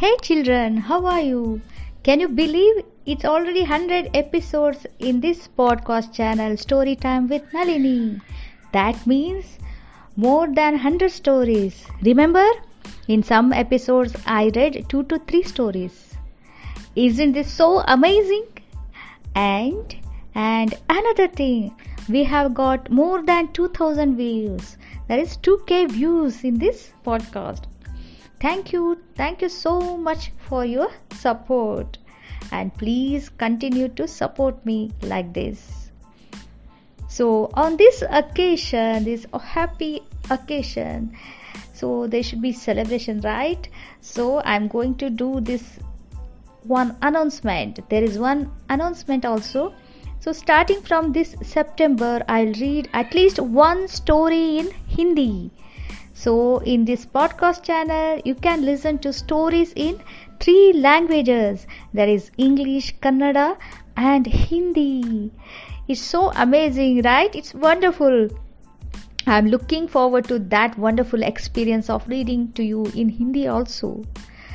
Hey children, how are you? Can you believe it's already 100 episodes in this podcast channel Storytime with Nalini? That means more than 100 stories. Remember? In some episodes I read 2 to 3 stories. Isn't this so amazing? And another thing, we have got more than 2000 views. That is 2k views in this podcast. Thank you so much for your support, and please continue to support me like this. So on this occasion, this happy occasion, so there should be celebration, right? So I'm going to do this one announcement. There is one announcement also. So starting from this September, I'll read at least one story in Hindi. So in this podcast channel, you can listen to stories in 3 languages. That is English, Kannada and Hindi. It's so amazing, right? It's wonderful. I'm looking forward to that wonderful experience of reading to you in Hindi also.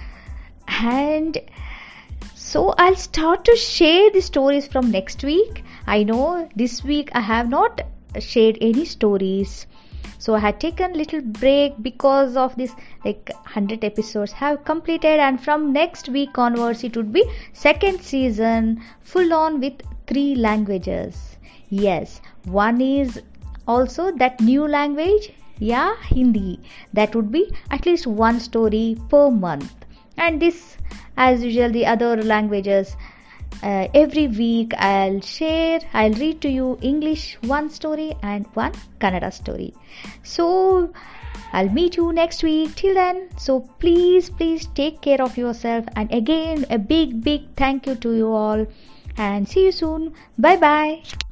And so I'll start to share the stories from next week. I know this week I have not shared any stories. So I had taken little break because of this 100 episodes have completed, and from next week onwards it would be second season full on with 3 languages. Yes, one is also that new language, Hindi. That would be at least one story per month. And this, as usual, the other languages, every week I'll read to you English one story and one Kannada story. So I'll meet you next week. Till then, so please take care of yourself, and again a big thank you to you all, and see you soon. Bye bye.